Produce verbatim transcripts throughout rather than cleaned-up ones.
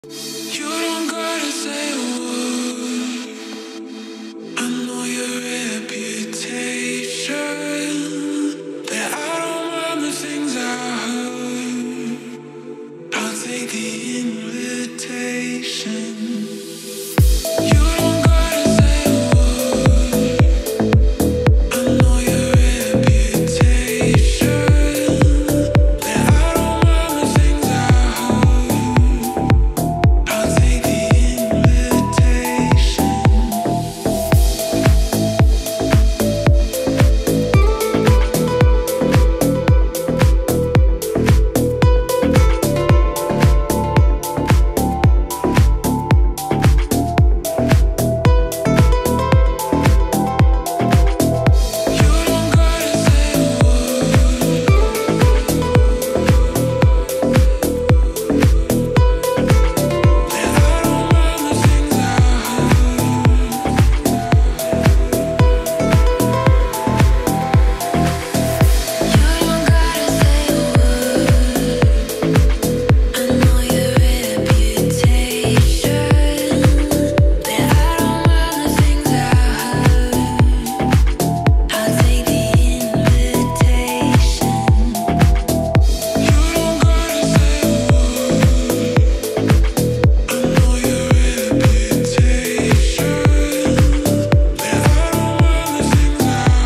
You don't gotta say a word. I know your reputation, that I don't mind the things I heard. I'll take the invitation. You don't gotta say a word. I know your reputation, that I don't mind the things I heard. I'll take the invitation. You don't gotta say a word. That I don't mind the things I heard. You don't gotta say a word. I know your reputation, that I don't mind the things I heard. I'll take the invitation. You don't gotta say a word. I know your reputation, that I don't mind the things I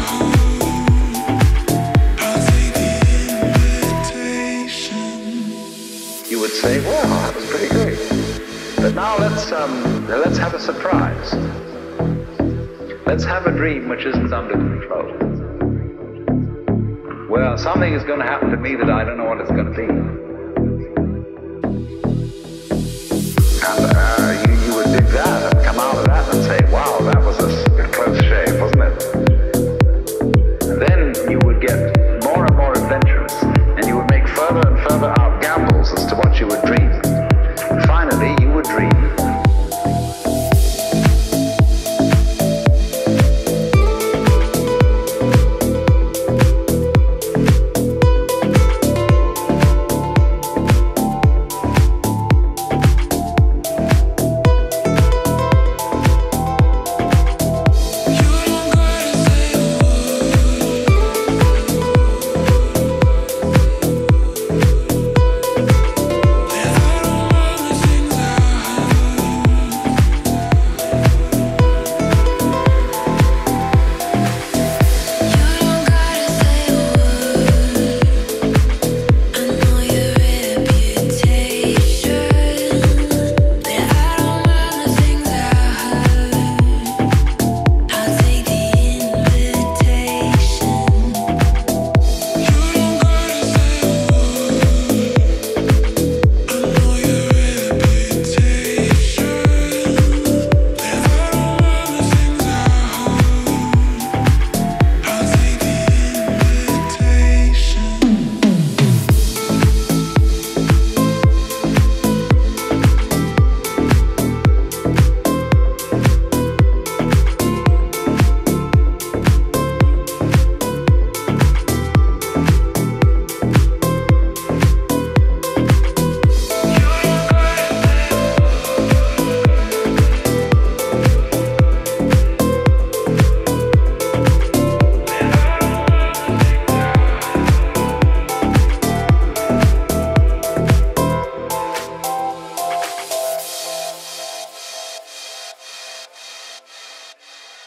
heard. I'll take the invitation. You would say, "Well, that was pretty great." But now let's um, let's have a surprise. Let's have a dream which isn't under control. Well, something is going to happen to me that I don't know what it's going to be. And uh, you, you would dig that and come out of that and say, "Wow, that was a, s- a close shave, wasn't it?" And then you would get more and more adventurous, and you would make further and further out gambles as to what you would dream. And finally, you would dream